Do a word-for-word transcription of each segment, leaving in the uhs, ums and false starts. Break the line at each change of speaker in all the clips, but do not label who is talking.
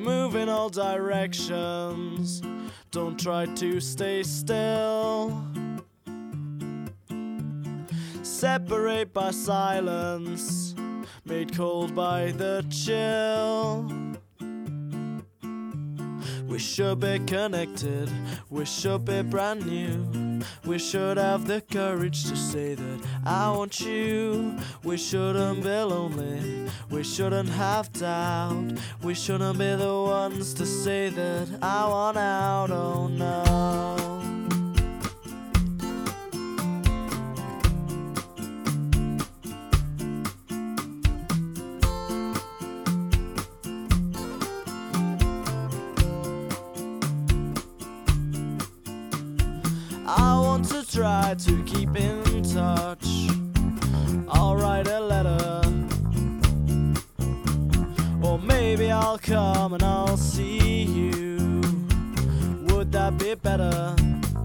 move in all directions. Don't try to stay still. Separate by silence, made cold by the chill. We should be connected, we should be brand new. We should have the courage to say that I want you. We shouldn't be lonely, we shouldn't have doubt. We shouldn't be the ones to say that I want out, oh no. I want to try to keep in touch. I'll write a letter, or maybe I'll come and I'll see you. Would that be better?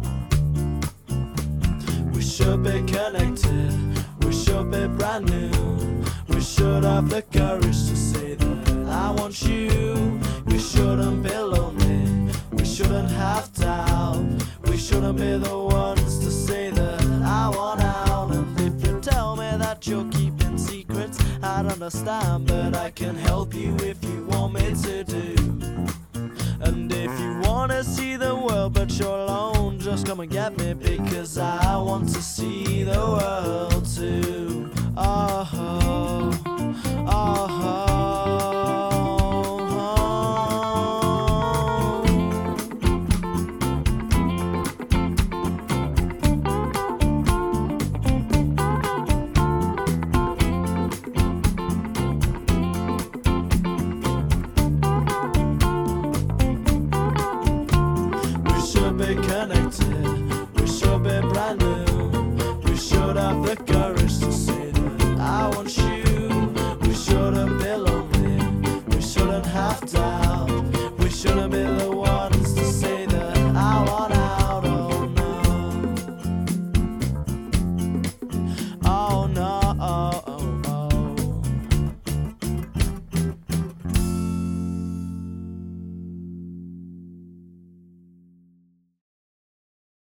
We should be connected, we should be brand new. We should have the courage to say that I want you. We shouldn't be lonely, we shouldn't have doubt. We shouldn't be the ones to say that I want out. And if you tell me that you're keeping secrets, I'd understand, but I can help you if you want me to do. And if you wanna see the world but you're alone, just come and get me, because I want to see the world too. Oh, oh, oh. Be connected, we should be brand new. We should have the courage to say